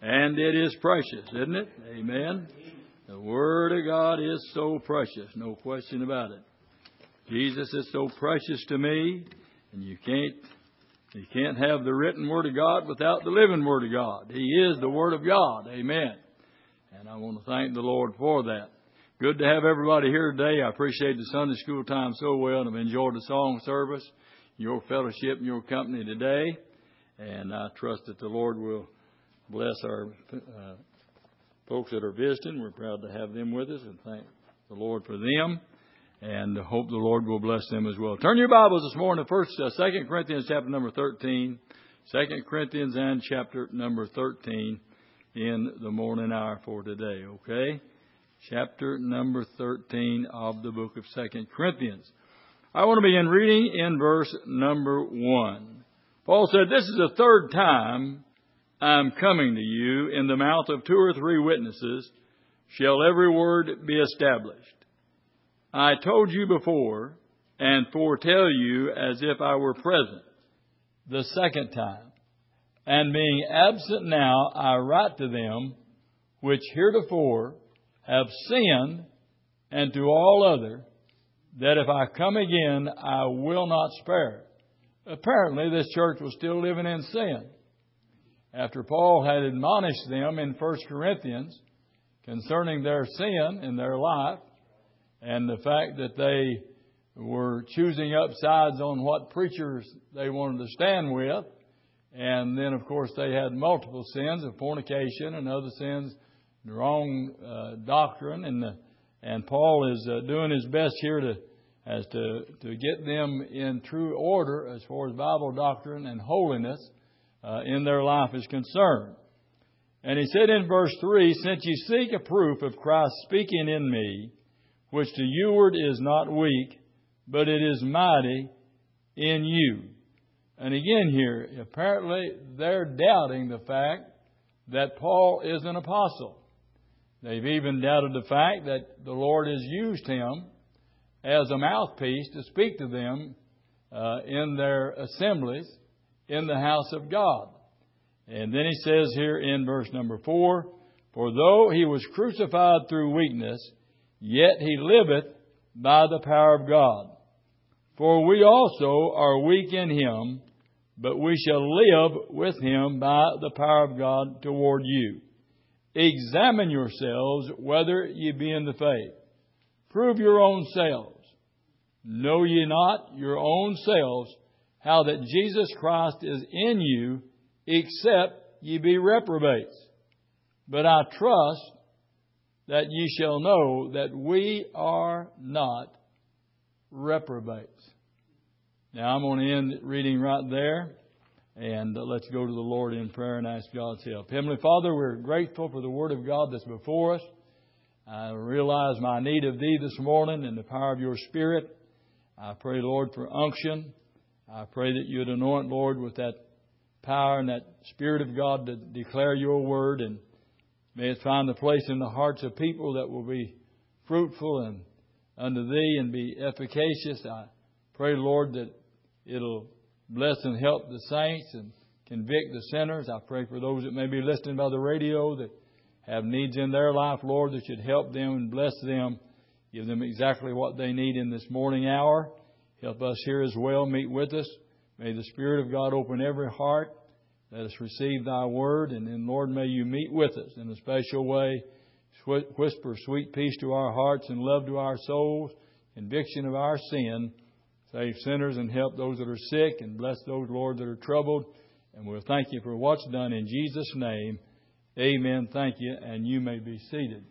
And it is precious, isn't it? Amen. The Word of God is so precious, no question about it. Jesus is so precious to me, and you can't have the written Word of God without the living Word of God. He is the Word of God. Amen. And I want to thank the Lord for that. Good to have everybody here today. I appreciate the Sunday school time so well, and I've enjoyed the song service, your fellowship, and your company today. And I trust that the Lord will bless our folks that are visiting. We're proud to have them with us, and thank the Lord for them. And hope the Lord will bless them as well. Turn your Bibles this morning to 2 Corinthians chapter number 13. 2 Corinthians and chapter number 13 in the morning hour for today, okay? Chapter number 13 of the book of 2 Corinthians. I want to begin reading in verse number 1. Paul said, "This is the third time I am coming to you. In the mouth of 2 or 3 witnesses shall every word be established. I told you before and foretell you as if I were present the second time. And being absent now, I write to them which heretofore have sinned, and to all other, that if I come again, I will not spare." Apparently, this church was still living in sin. After Paul had admonished them in 1 Corinthians concerning their sin in their life, and the fact that they were choosing up sides on what preachers they wanted to stand with, and then, of course, they had multiple sins of fornication and other sins, the wrong doctrine, and Paul is doing his best here to get them in true order as far as Bible doctrine and holiness in their life is concerned. And he said in verse 3, "Since ye seek a proof of Christ speaking in me, which to youward is not weak, but it is mighty in you." And again here, apparently they're doubting the fact that Paul is an apostle. They've even doubted the fact that the Lord has used him as a mouthpiece to speak to them in their assemblies in the house of God. And then he says here in verse number 4, "For though he was crucified through weakness, yet he liveth by the power of God. For we also are weak in him, but we shall live with him by the power of God toward you. Examine yourselves whether ye be in the faith. Prove your own selves. Know ye not your own selves how that Jesus Christ is in you, except ye be reprobates? But I trust that ye shall know that we are not reprobates." Now I'm going to end reading right there. And let's go to the Lord in prayer and ask God's help. Heavenly Father, we're grateful for the Word of God that's before us. I realize my need of Thee this morning and the power of Your Spirit. I pray, Lord, for unction. I pray that You'd anoint, Lord, with that power and that Spirit of God to declare Your Word. And may it find a place in the hearts of people that will be fruitful and unto Thee and be efficacious. I pray, Lord, that it'll bless and help the saints and convict the sinners. I pray for those that may be listening by the radio that have needs in their life, Lord, that you'd help them and bless them. Give them exactly what they need in this morning hour. Help us here as well. Meet with us. May the Spirit of God open every heart. Let us receive Thy Word. And then, Lord, may You meet with us in a special way. Whisper sweet peace to our hearts and love to our souls. Conviction of our sin. Save sinners and help those that are sick, and bless those, Lord, that are troubled. And we'll thank You for what's done in Jesus' name. Amen. Thank you. And you may be seated.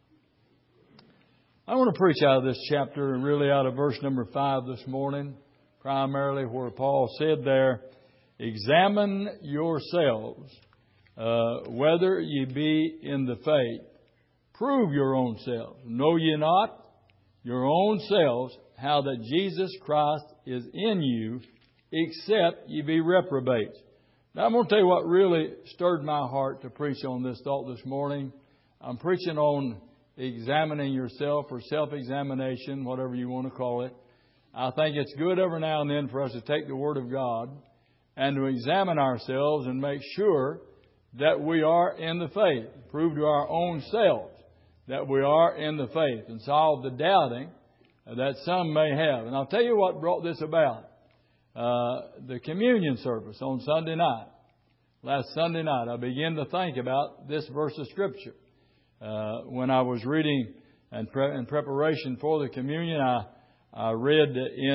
I want to preach out of this chapter and really out of verse number 5 this morning, primarily where Paul said there, "Examine yourselves whether ye be in the faith. Prove your own selves. Know ye not your own selves how that Jesus Christ is in you, except ye be reprobates." Now I'm going to tell you what really stirred my heart to preach on this thought this morning. I'm preaching on examining yourself, or self-examination, whatever you want to call it. I think it's good every now and then for us to take the Word of God and to examine ourselves and make sure that we are in the faith. Prove to our own selves that we are in the faith and solve the doubting that some may have. And I'll tell you what brought this about. The communion service on Sunday night. Last Sunday night, I began to think about this verse of Scripture. When I was reading in preparation for the communion, I read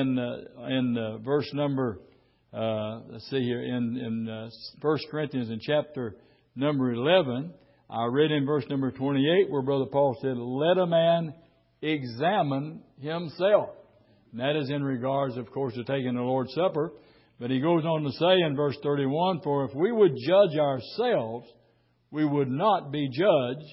in verse number, let's see here, in 1 Corinthians in chapter number 11, I read in verse number 28 where Brother Paul said, let a man examine himself. And that is in regards, of course, to taking the Lord's Supper. But he goes on to say in verse 31, for if we would judge ourselves, we would not be judged.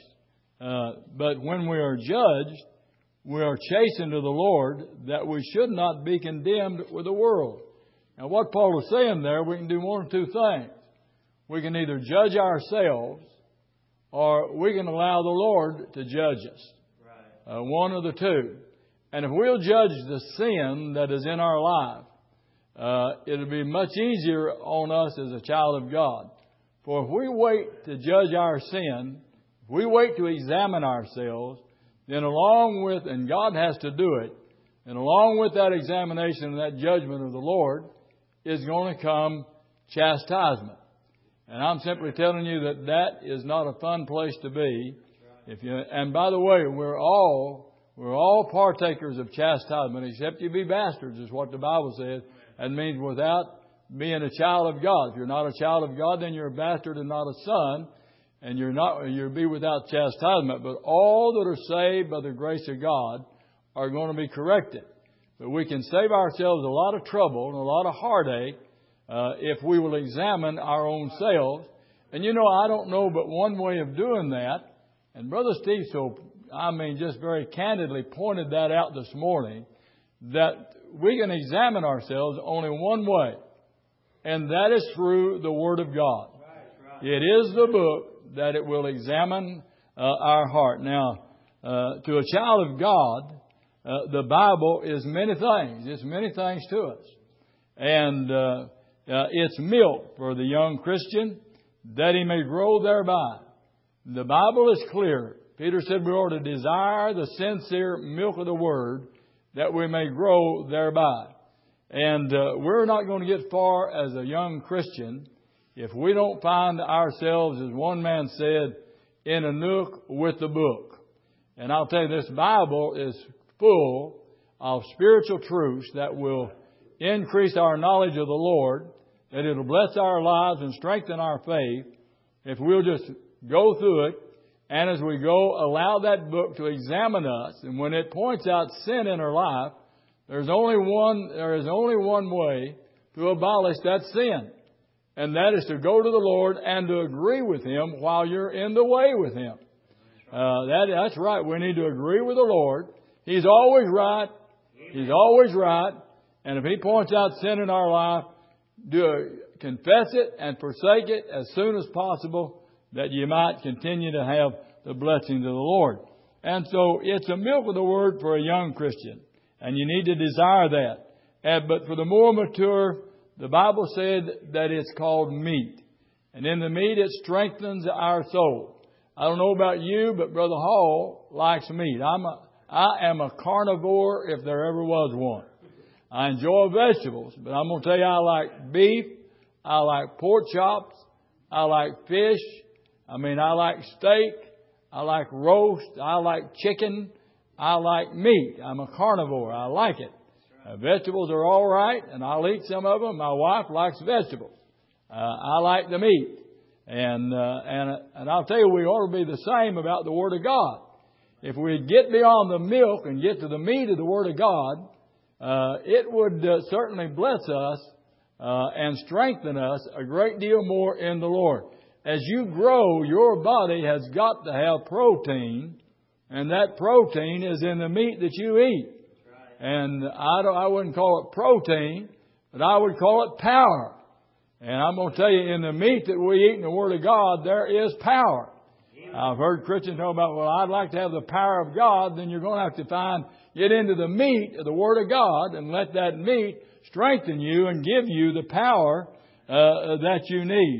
But when we are judged, we are chastened to the Lord, that we should not be condemned with the world. Now what Paul is saying there, we can do one of two things. We can either judge ourselves, or we can allow the Lord to judge us. Right. One of the two. And if we'll judge the sin that is in our life, it'll be much easier on us as a child of God. For if we wait to judge our sin, if we wait to examine ourselves, then along with, and God has to do it, and along with that examination and that judgment of the Lord is going to come chastisement. And I'm simply telling you that that is not a fun place to be. And by the way, we're all partakers of chastisement, except you be bastards, is what the Bible says. That means without being a child of God. If you're not a child of God, then you're a bastard and not a son, and you'll be without chastisement. But all that are saved by the grace of God are going to be corrected. But we can save ourselves a lot of trouble and a lot of heartache if we will examine our own selves. And I don't know but one way of doing that. And Brother Steve, just very candidly pointed that out this morning, that we can examine ourselves only one way, and that is through the Word of God. Right. It is the book that it will examine our heart. Now, to a child of God, the Bible is many things. It's many things to us. And it's milk for the young Christian, that he may grow thereby. The Bible is clear. Peter said we ought to desire the sincere milk of the Word, that we may grow thereby. And we're not going to get far as a young Christian if we don't find ourselves, as one man said, in a nook with the book. And I'll tell you, this Bible is full of spiritual truths that will increase our knowledge of the Lord, that it'll bless our lives and strengthen our faith if we'll just go through it. And as we go, allow that book to examine us. And when it points out sin in our life, there is only one way to abolish that sin. And that is to go to the Lord and to agree with Him while you're in the way with Him. That's right. We need to agree with the Lord. He's always right. He's always right. And if He points out sin in our life, confess it and forsake it as soon as possible, that you might continue to have the blessings of the Lord. And so it's a milk of the Word for a young Christian. And you need to desire that. But for the more mature, the Bible said that it's called meat. And in the meat, it strengthens our soul. I don't know about you, but Brother Hall likes meat. I am a carnivore if there ever was one. I enjoy vegetables, but I'm going to tell you, I like beef. I like pork chops. I like fish. I like steak. I like roast. I like chicken. I like meat. I'm a carnivore. I like it. Vegetables are all right, and I'll eat some of them. My wife likes vegetables. I like the meat. And I'll tell you, we ought to be the same about the Word of God. If we get beyond the milk and get to the meat of the Word of God, it would certainly bless us and strengthen us a great deal more in the Lord. As you grow, your body has got to have protein, and that protein is in the meat that you eat. And I wouldn't call it protein, but I would call it power. And I'm going to tell you, in the meat that we eat in the Word of God, there is power. I've heard Christians talk about, well, I'd like to have the power of God. Then you're going to have to get into the meat of the Word of God and let that meat strengthen you and give you the power that you need.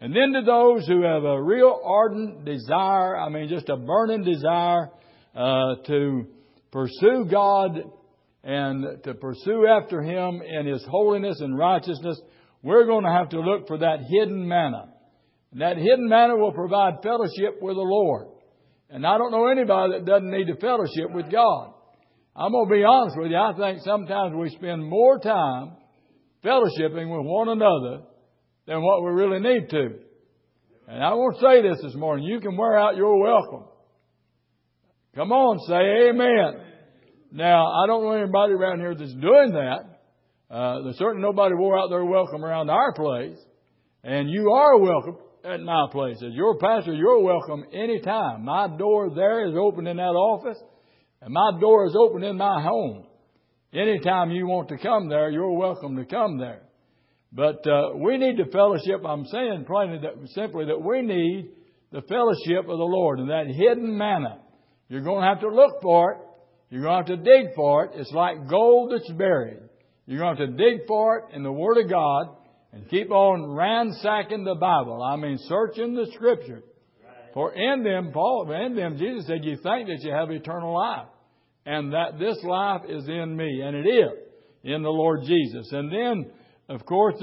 And then to those who have a real ardent desire, just a burning desire to pursue God and to pursue after Him in His holiness and righteousness, we're going to have to look for that hidden manna. And that hidden manna will provide fellowship with the Lord. And I don't know anybody that doesn't need to fellowship with God. I'm going to be honest with you. I think sometimes we spend more time fellowshipping with one another than what we really need to. And I won't say this morning. You can wear out your welcome. Come on, say amen. Now, I don't know anybody around here that's doing that. There's certainly nobody wore out their welcome around our place. And you are welcome at my place. As your pastor, you're welcome anytime. My door there is open in that office. And my door is open in my home. Anytime you want to come there, you're welcome to come there. But we need the fellowship. I'm saying plainly simply that we need the fellowship of the Lord and that hidden manna. You're going to have to look for it. You're going to have to dig for it. It's like gold that's buried. You're going to have to dig for it in the Word of God and keep on ransacking the Bible. Searching the Scriptures. For in them, Jesus said, you think that you have eternal life. And that this life is in me. And it is in the Lord Jesus. And then, of course,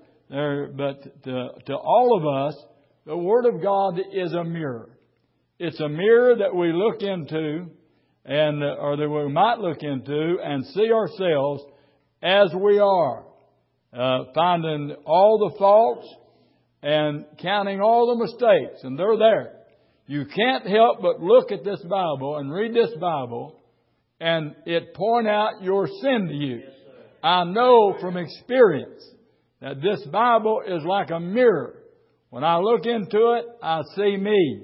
but to all of us, the Word of God is a mirror. It's a mirror that we look into, or that we might look into and see ourselves as we are, finding all the faults and counting all the mistakes, and they're there. You can't help but look at this Bible and read this Bible, and it point out your sin to you. I know from experience that this Bible is like a mirror. When I look into it, I see me.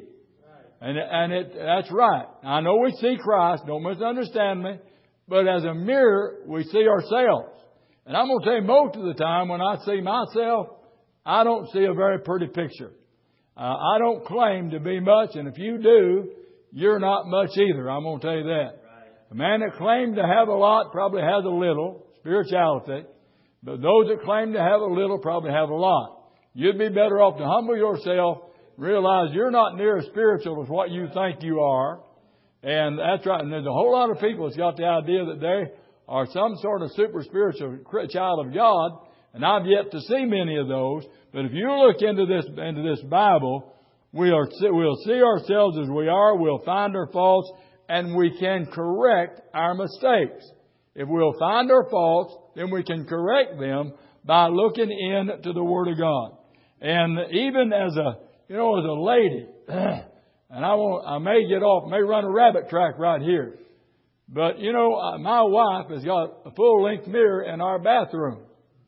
That's right. I know we see Christ. Don't misunderstand me. But as a mirror, we see ourselves. And I'm going to tell you, most of the time when I see myself, I don't see a very pretty picture. I don't claim to be much. And if you do, you're not much either. I'm going to tell you that. A man that claims to have a lot probably has a little spirituality. But those that claim to have a little probably have a lot. You'd be better off to humble yourself, realize you're not near as spiritual as what you think you are. And that's right. And there's a whole lot of people that's got the idea that they are some sort of super spiritual child of God. And I've yet to see many of those. But if you look into this Bible, we'll see ourselves as we are. We'll find our faults, and we can correct our mistakes. If we'll find our faults, then we can correct them by looking into the Word of God. And even as a lady, and I may run a rabbit track right here. But, my wife has got a full-length mirror in our bathroom.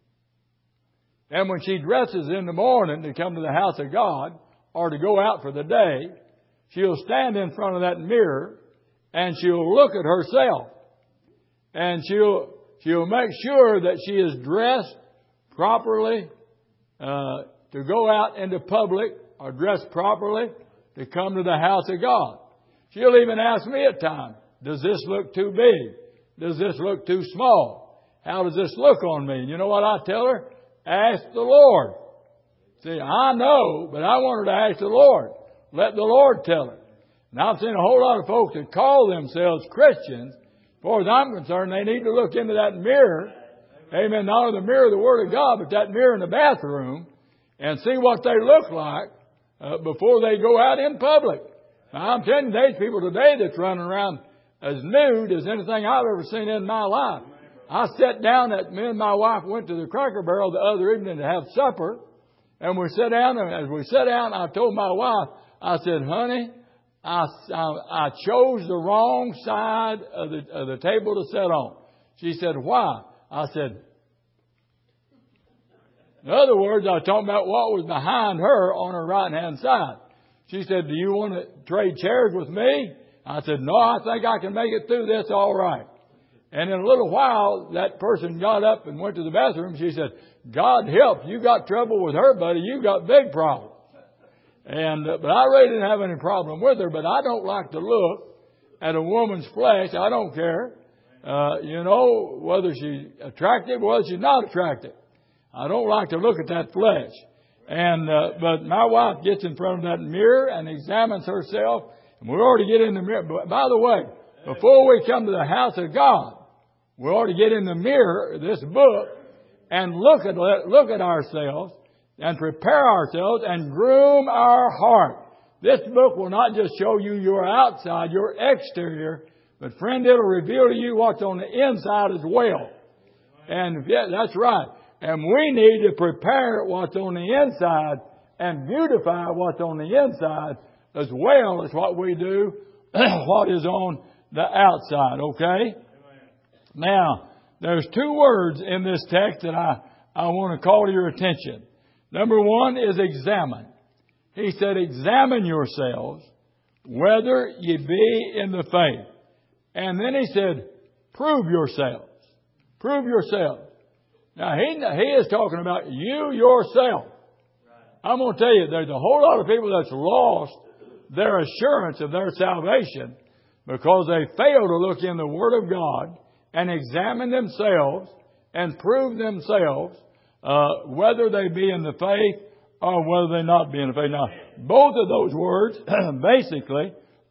And when she dresses in the morning to come to the house of God or to go out for the day, she'll stand in front of that mirror and she'll look at herself. And she'll make sure that she is dressed properly to go out into public, or dressed properly to come to the house of God. She'll even ask me at times, does this look too big? Does this look too small? How does this look on me? And you know what I tell her? Ask the Lord. See, I know, but I want her to ask the Lord. Let the Lord tell her. And I've seen a whole lot of folks that call themselves Christians. As far as I'm concerned, they need to look into that mirror. Amen. Not only the mirror of the Word of God, but that mirror in the bathroom, and see what they look like before they go out in public. Now, I'm telling you, there's people today that's running around as nude as anything I've ever seen in my life. I sat down, me and my wife went to the Cracker Barrel the other evening to have supper. And we sat down, and as we sat down, I told my wife, I said, honey, I chose the wrong side of the table to sit on. She said, why? I said, in other words, I was talking about what was behind her on her right-hand side. She said, do you want to trade chairs with me? I said, no, I think I can make it through this all right. And in a little while, that person got up and went to the bathroom. She said, God help, you got trouble with her, buddy. You got big problems. But I really didn't have any problem with her, but I don't like to look at a woman's flesh. I don't care, whether she's attractive or whether she's not attractive. I don't like to look at that flesh. But my wife gets in front of that mirror and examines herself. And we ought to get in the mirror. But by the way, before we come to the house of God, we ought to get in the mirror, this book, and look at ourselves and prepare ourselves and groom our heart. This book will not just show you your outside, your exterior, but friend, it'll reveal to you what's on the inside as well. And yeah, that's right. And we need to prepare what's on the inside and beautify what's on the inside as well as what we do, what is on the outside. Okay? Now, there's two words in this text that I want to call to your attention. Number one is examine. He said, examine yourselves whether ye be in the faith. And then he said, prove yourselves. Prove yourselves. Now, he is talking about you yourself. I'm going to tell you, there's a whole lot of people that's lost their assurance of their salvation because they fail to look in the Word of God and examine themselves and prove themselves whether they be in the faith or whether they not be in the faith. Now, both of those words basically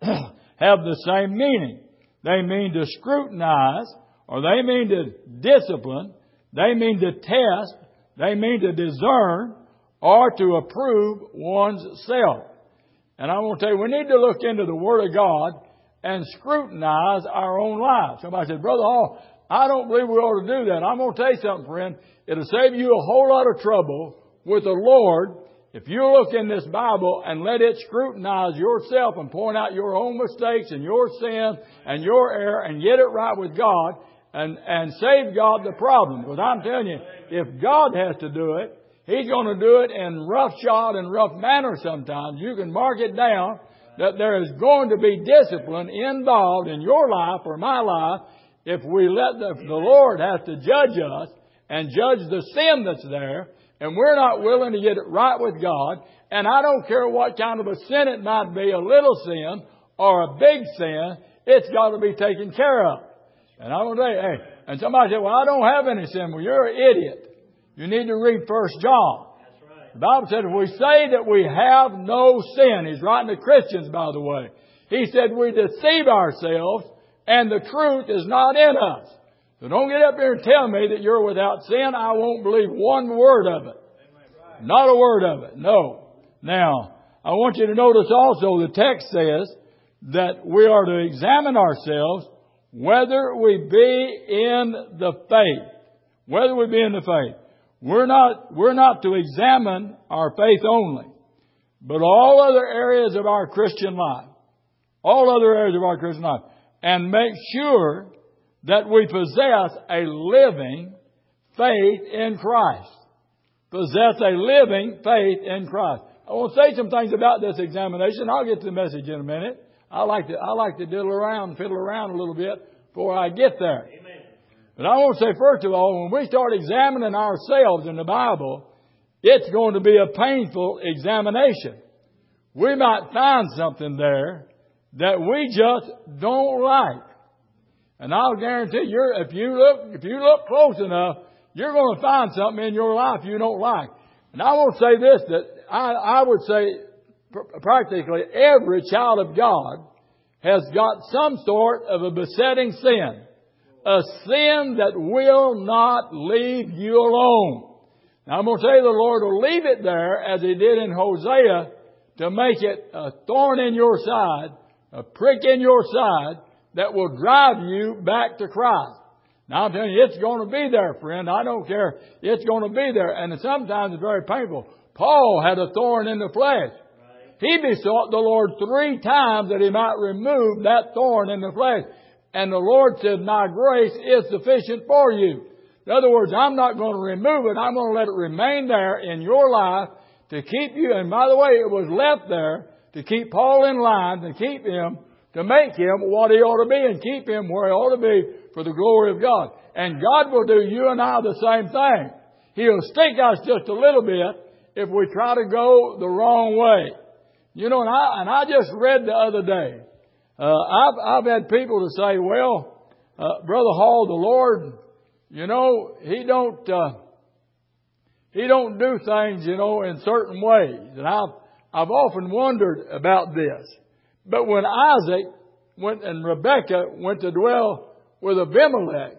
have the same meaning. They mean to scrutinize, or they mean to discipline, they mean to test, they mean to discern, or to approve one's self. And I want to tell you, we need to look into the Word of God and scrutinize our own lives. Somebody said, Brother Hall, I don't believe we ought to do that. I'm going to tell you something, friend. It'll save you a whole lot of trouble with the Lord if you look in this Bible and let it scrutinize yourself and point out your own mistakes and your sin and your error and get it right with God and save God the problem. Because I'm telling you, if God has to do it, He's going to do it in roughshod and rough manner sometimes. You can mark it down that there is going to be discipline involved in your life or my life if we let the Lord have to judge us and judge the sin that's there, and we're not willing to get it right with God. And I don't care what kind of a sin it might be, a little sin or a big sin, it's got to be taken care of. And I'm going to say, hey, and somebody said, well, I don't have any sin. Well, you're an idiot. You need to read 1 John. The Bible said if we say that we have no sin, he's writing to Christians, by the way. He said we deceive ourselves and the truth is not in us. So don't get up here and tell me that you're without sin. I won't believe one word of it. Not a word of it. No. Now, I want you to notice also the text says that we are to examine ourselves whether we be in the faith. Whether we be in the faith. We're not to examine our faith only, but all other areas of our Christian life. All other areas of our Christian life. And make sure that we possess a living faith in Christ. Possess a living faith in Christ. I want to say some things about this examination. I'll get to the message in a minute. I like to fiddle around a little bit before I get there. Amen. But I want to say, first of all, when we start examining ourselves in the Bible, it's going to be a painful examination. We might find something there that we just don't like. And I'll guarantee you, if you look close enough, you're going to find something in your life you don't like. And I want to say this, that I would say practically every child of God has got some sort of a besetting sin. A sin that will not leave you alone. Now I'm going to tell you the Lord will leave it there as He did in Hosea to make it a thorn in your side, a prick in your side that will drive you back to Christ. Now I'm telling you, it's going to be there, friend. I don't care. It's going to be there. And sometimes it's very painful. Paul had a thorn in the flesh. He besought the Lord 3 times that He might remove that thorn in the flesh. And the Lord said, my grace is sufficient for you. In other words, I'm not going to remove it. I'm going to let it remain there in your life to keep you. And by the way, it was left there to keep Paul in line, to keep him, to make him what he ought to be and keep him where he ought to be for the glory of God. And God will do you and I the same thing. He'll stick us just a little bit if we try to go the wrong way. You know, and I just read the other day. I've had people to say, well, Brother Hall, the Lord, you know, He He don't do things, in certain ways. And I've often wondered about this. But when Isaac went and Rebekah went to dwell with Abimelech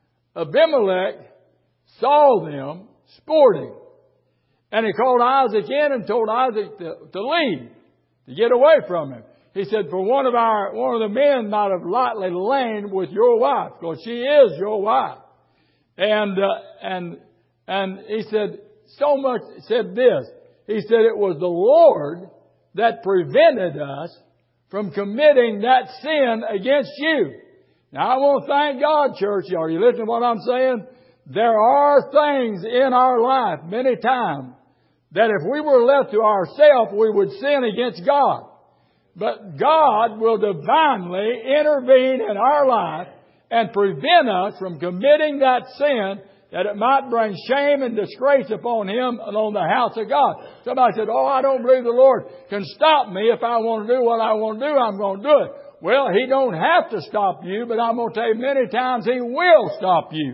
saw them sporting. And he called Isaac in and told Isaac to leave, to get away from him. He said, for one of the men might have lightly lain with your wife, because she is your wife. And he said, said this. He said, it was the Lord that prevented us from committing that sin against you. Now I want to thank God, church. Are you listening to what I'm saying? There are things in our life many times that if we were left to ourselves, we would sin against God. But God will divinely intervene in our life and prevent us from committing that sin, that it might bring shame and disgrace upon Him and on the house of God. Somebody said, I don't believe the Lord can stop me. If I want to do what I want to do, I'm going to do it. Well, He don't have to stop you, but I'm going to tell you many times He will stop you.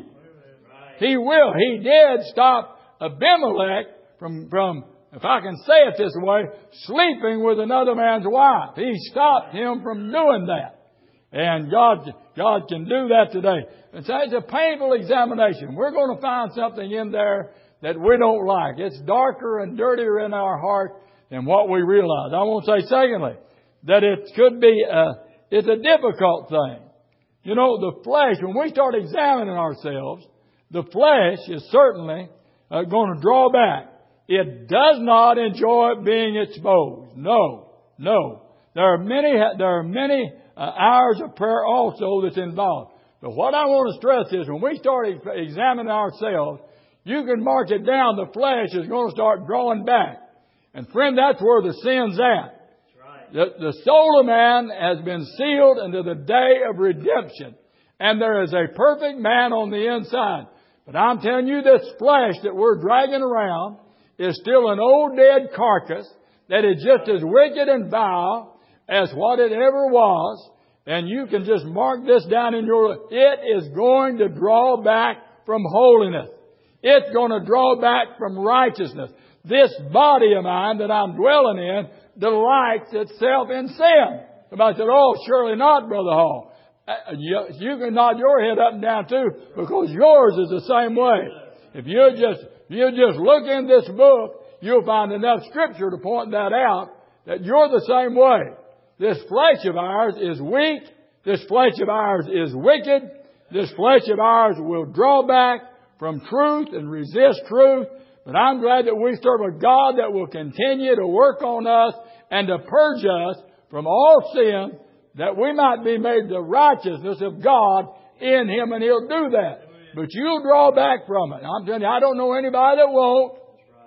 He will. He did stop Abimelech from, if I can say it this way, sleeping with another man's wife. He stopped him from doing that. And God can do that today. And so it's a painful examination. We're going to find something in there that we don't like. It's darker and dirtier in our heart than what we realize. I want to say, secondly, that it could be, it's a difficult thing. The flesh, when we start examining ourselves, the flesh is certainly going to draw back. It does not enjoy being exposed. No. There are many hours of prayer also that's involved. But what I want to stress is when we start examining ourselves, you can mark it down. The flesh is going to start drawing back. And friend, that's where the sin's at. The soul of man has been sealed unto the day of redemption. And there is a perfect man on the inside. But I'm telling you, this flesh that we're dragging around is still an old dead carcass that is just as wicked and vile as what it ever was. And you can just mark this down in it is going to draw back from holiness. It's going to draw back from righteousness. This body of mine that I'm dwelling in delights itself in sin. Somebody said, surely not, Brother Hall. You can nod your head up and down too, because yours is the same way. If you just look in this book, you'll find enough scripture to point that out, that you're the same way. This flesh of ours is weak. This flesh of ours is wicked. This flesh of ours will draw back from truth and resist truth. But I'm glad that we serve a God that will continue to work on us and to purge us from all sin, that we might be made the righteousness of God in Him, and He'll do that. But you'll draw back from it. I'm telling you, I don't know anybody that won't.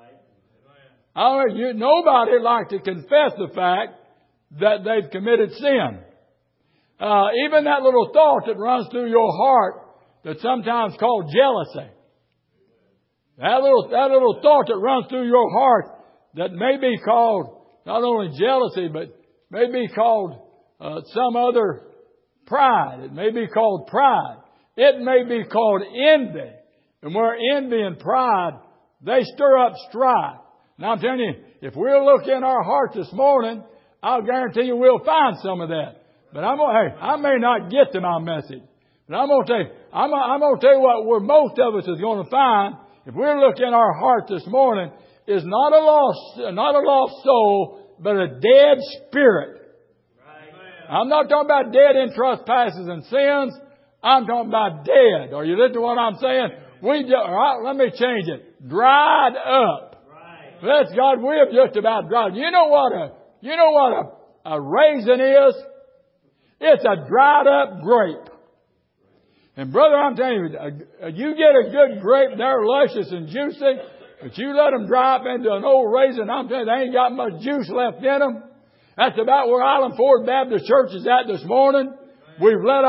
Nobody like to confess the fact that they've committed sin. Even that little thought that runs through your heart that's sometimes called jealousy. That little thought that runs through your heart that may be called not only jealousy, but may be called some other pride. It may be called pride. It may be called envy. And where envy and pride, they stir up strife. Now I'm telling you, if we'll look in our heart this morning, I'll guarantee you we'll find some of that. But I may not get to my message. But I'm going to tell you what most of us is going to find if we're looking in our heart this morning is not a lost soul, but a dead spirit. Right. I'm not talking about dead in trespasses and sins. I'm talking about dead. Are you listening to what I'm saying? Let me change it. Dried up. Right. Bless God, we have just about dried. You know what a raisin is? It's a dried up grape. And brother, I'm telling you, you get a good grape, they're luscious and juicy, but you let them dry up into an old raisin, I'm telling you, they ain't got much juice left in them. That's about where Island Ford Baptist Church is at this morning. We've let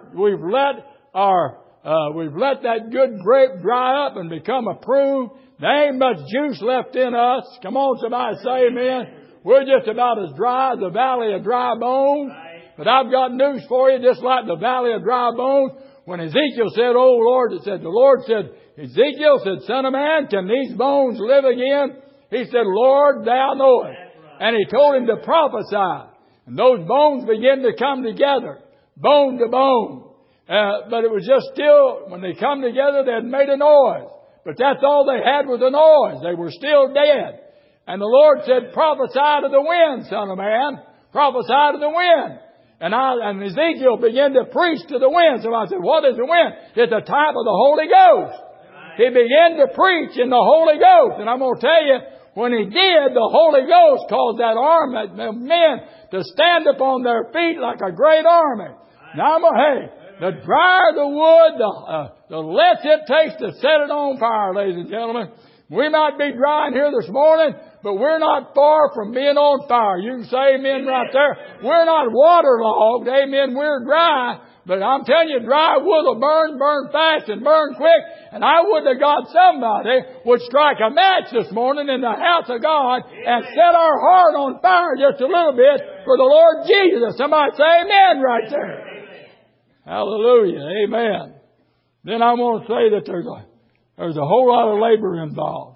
that good grape dry up and become approved. There ain't much juice left in us. Come on, somebody say amen. We're just about as dry as the valley of dry bones. But I've got news for you, just like the valley of dry bones. When Ezekiel said, "Oh Lord," it said, the Lord said, Ezekiel said, "Son of man, can these bones live again?" He said, "Lord, thou knowest." And he told him to prophesy. And those bones began to come together, bone to bone. But it was just still, when they come together, they had made a noise. But that's all they had was a noise. They were still dead. And the Lord said, "Prophesy to the wind, son of man. Prophesy to the wind." And Ezekiel began to preach to the wind. So I said, "What is the wind?" It's a type of the Holy Ghost. He began to preach in the Holy Ghost. And I'm going to tell you, when he did, the Holy Ghost caused that army of men to stand upon their feet like a great army. Now, the drier the wood, the less it takes to set it on fire, ladies and gentlemen. We might be dry in here this morning, but we're not far from being on fire. You can say amen right there. We're not waterlogged. Amen. We're dry. But I'm telling you, dry wood will burn fast and burn quick. And I would to God somebody would strike a match this morning in the house of God and set our heart on fire just a little bit for the Lord Jesus. Somebody say amen right there. Hallelujah. Amen. Then I want to say that there's a whole lot of labor involved.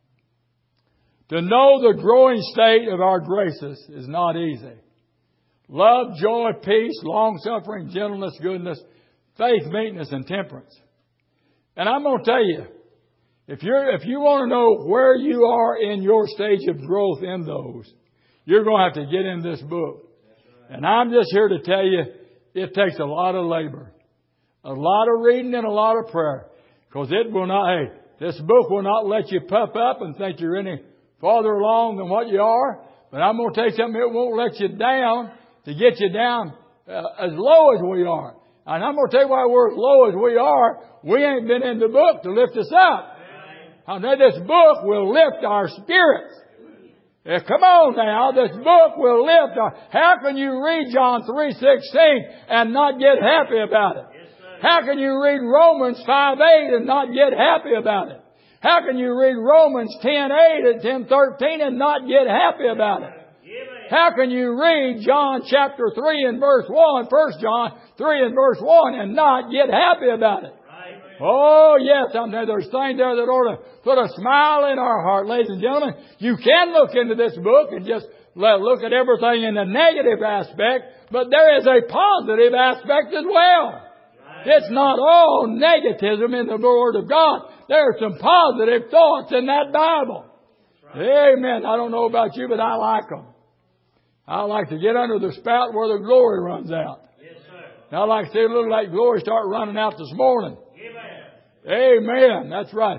To know the growing state of our graces is not easy. Love, joy, peace, long-suffering, gentleness, goodness, faith, meekness, and temperance. And I'm going to tell you, if you want to know where you are in your stage of growth in those, you're going to have to get in this book. And I'm just here to tell you, it takes a lot of labor, a lot of reading, and a lot of prayer. Because it will not, this book will not let you puff up and think you're any farther along than what you are. But I'm going to tell you something, it won't let you down to get you down as low as we are. And I'm going to tell you why we're as low as we are. We ain't been in the book to lift us up. I know this book will lift our spirits. Come on now, this book will lift our... How can you read John 3:16 and not get happy about it? How can you read Romans 5:8 and not get happy about it? How can you read Romans 10:8 and 10:13 and not get happy about it? How can you read John chapter 3 and verse 1, 1 John 3 and verse 1 and not get happy about it? Oh, yes, there's things there that ought to put a smile in our heart, ladies and gentlemen. You can look into this book and just look at everything in the negative aspect, but there is a positive aspect as well. It's not all negativism in the Word of God. There are some positive thoughts in that Bible. Amen. I don't know about you, but I like them. I like to get under the spout where the glory runs out. Yes, sir. I like to see a little like glory start running out this morning. Amen. Amen. That's right.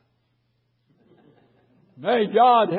May God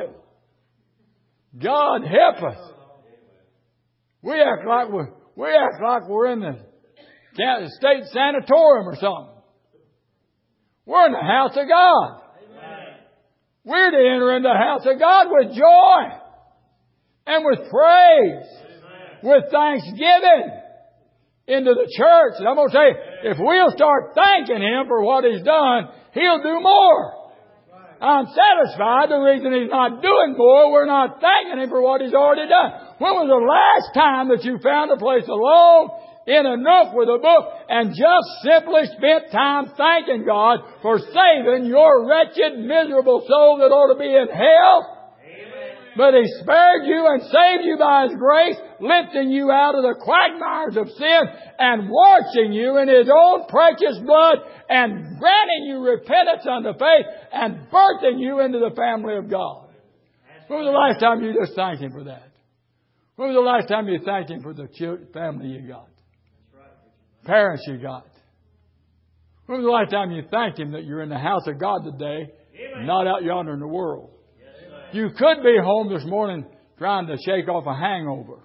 help us. We act like we're in the state sanatorium or something. We're in the house of God. We're to enter into the house of God with joy and with praise, with thanksgiving into the church. And I'm going to tell you, if we'll start thanking Him for what He's done, He'll do more. I'm satisfied the reason He's not doing more, we're not thanking Him for what He's already done. When was the last time that you found a place alone in a nook with a book and just simply spent time thanking God for saving your wretched, miserable soul that ought to be in hell? But He spared you and saved you by His grace, lifting you out of the quagmires of sin and washing you in His own precious blood and granting you repentance unto faith and birthing you into the family of God. When was the last time you just thanked Him for that? When was the last time you thanked Him for the family you got? Parents you got? When was the last time you thanked Him that you're in the house of God today, not out yonder in the world? You could be home this morning trying to shake off a hangover.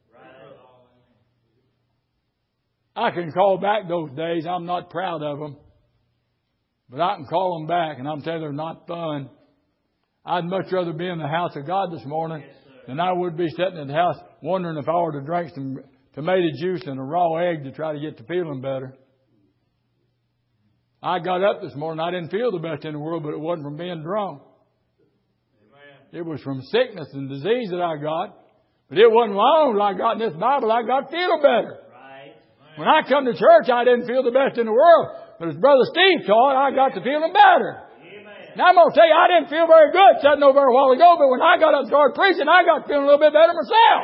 I can call back those days. I'm not proud of them. But I can call them back, and I'm telling you, they're not fun. I'd much rather be in the house of God this morning than I would be sitting in the house wondering if I were to drink some tomato juice and a raw egg to try to get to feeling better. I got up this morning. I didn't feel the best in the world, but it wasn't from being drunk. It was from sickness and disease that I got. But it wasn't long till I got in this Bible. I got feeling better. Right. When I come to church, I didn't feel the best in the world. But as Brother Steve taught, I got to feeling better. Now I'm going to tell you, I didn't feel very good sitting over a while ago, but when I got up and started preaching, I got feeling a little bit better myself.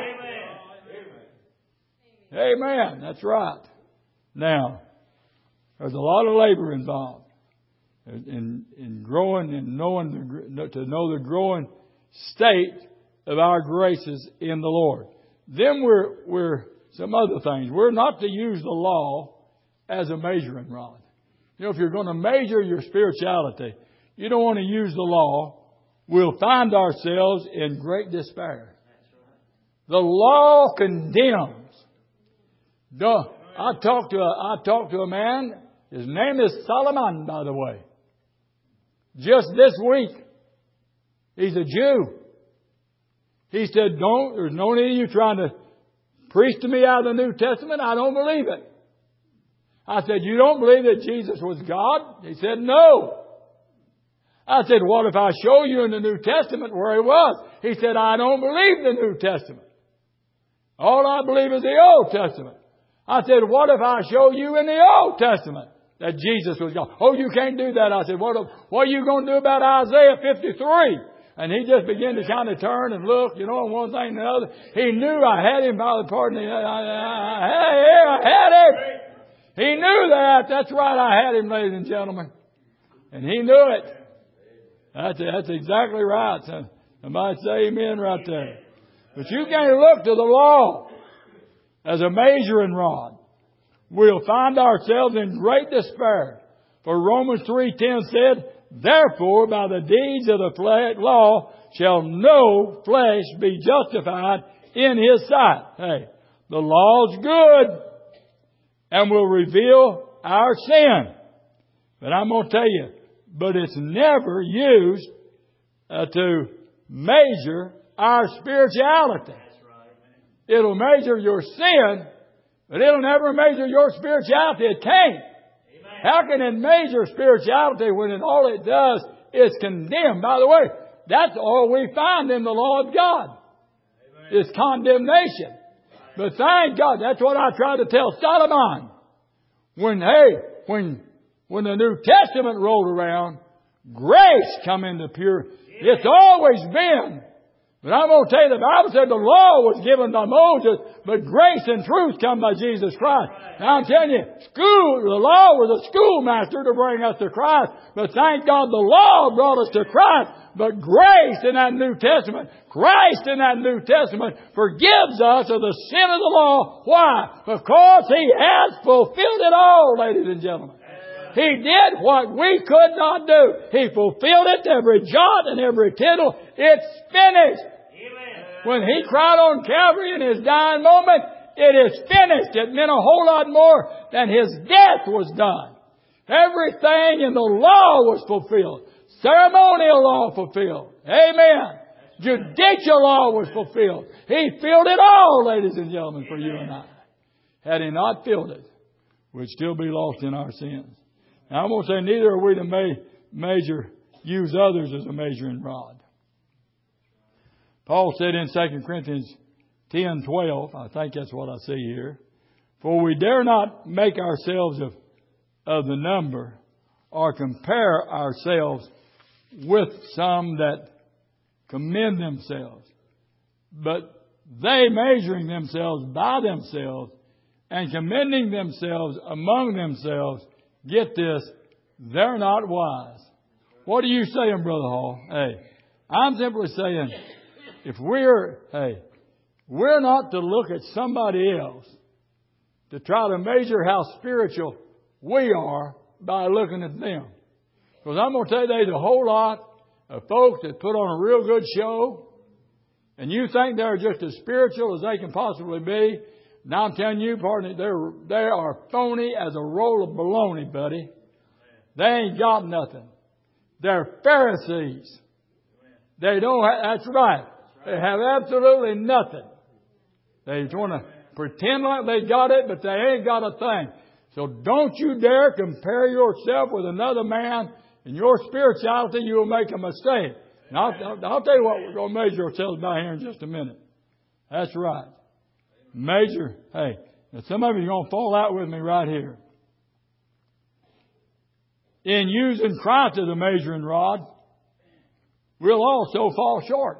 Amen. That's right. Now, there's a lot of labor involved in growing and to know the growing state of our graces in the Lord. Then we're some other things. We're not to use the law as a measuring rod. You know, if you're going to measure your spirituality, you don't want to use the law. We'll find ourselves in great despair. The law condemns. I talked to a man. His name is Solomon, by the way. Just this week. He's a Jew. He said, there's no need of you trying to preach to me out of the New Testament. I don't believe it. I said, you don't believe that Jesus was God? He said, no. I said, what if I show you in the New Testament where He was? He said, I don't believe the New Testament. All I believe is the Old Testament. I said, what if I show you in the Old Testament that Jesus was God? Oh, you can't do that. I said, what are you going to do about Isaiah 53? And he just began to kind of turn and look, on one thing and the other. He knew I had him by the pardon. I had him. He knew that. That's right. I had him, ladies and gentlemen. And he knew it. That's exactly right. Somebody say amen right there. But you can't look to the law as a measuring rod. We'll find ourselves in great despair. For Romans 3:10 said, therefore, by the deeds of the law shall no flesh be justified in His sight. Hey, the law's good and will reveal our sin. But I'm going to tell you, but it's never used to measure our spirituality. It'll measure your sin, but it'll never measure your spirituality. It can't. How can it measure spirituality when all it does is condemn? By the way, that's all we find in the law of God. Is condemnation. But thank God, that's what I tried to tell Solomon. When the New Testament rolled around, grace come into pure. It's always been. But I'm going to tell you, the Bible said the law was given by Moses, but grace and truth come by Jesus Christ. Now I'm telling you, the law was a schoolmaster to bring us to Christ. But thank God the law brought us to Christ. But grace in that New Testament, Christ in that New Testament forgives us of the sin of the law. Why? Because He has fulfilled it all, ladies and gentlemen. He did what we could not do. He fulfilled it, every jot and every tittle. It's finished. Amen. When He cried on Calvary in His dying moment, it is finished. It meant a whole lot more than His death was done. Everything in the law was fulfilled. Ceremonial law fulfilled. Amen. Judicial law was fulfilled. He filled it all, ladies and gentlemen, for you and I. Had He not filled it, we'd still be lost in our sins. Now, I'm going to say neither are we to use others as a measuring rod. Paul said in 2 Corinthians 10:12, I think that's what I see here, for we dare not make ourselves of the number or compare ourselves with some that commend themselves, but they measuring themselves by themselves and commending themselves among themselves, get this, they're not wise. What are you saying, Brother Hall? Hey, I'm simply saying, we're not to look at somebody else to try to measure how spiritual we are by looking at them. Because I'm going to tell you, there's a whole lot of folks that put on a real good show, and you think they're just as spiritual as they can possibly be. Now I'm telling you, pardon me, they are phony as a roll of bologna, buddy. They ain't got nothing. They're Pharisees. They don't have, that's right. They have absolutely nothing. They want to pretend like they got it, but they ain't got a thing. So don't you dare compare yourself with another man. In your spirituality, you will make a mistake. Now, I'll tell you what we're going to measure ourselves by here in just a minute. That's right. Measure. Hey, Now, some of you are going to fall out with me right here. In using Christ as a measuring rod, we'll also fall short.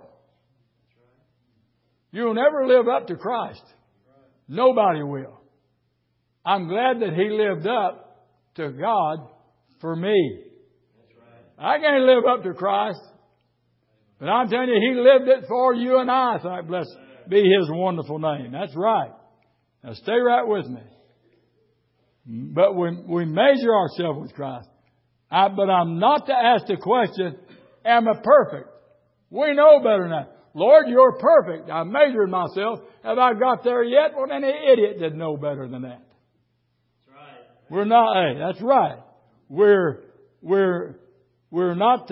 You'll never live up to Christ. Nobody will. I'm glad that He lived up to God for me. I can't live up to Christ. But I'm telling you, He lived it for you and I. So blessed be His wonderful name. That's right. Now stay right with me. But we measure ourselves with Christ. But I'm not to ask the question, am I perfect? We know better than that. Lord, You're perfect. I measured myself. Have I got there yet? Well, any idiot did know better than that. That's right. We're not. Hey, that's right. We're not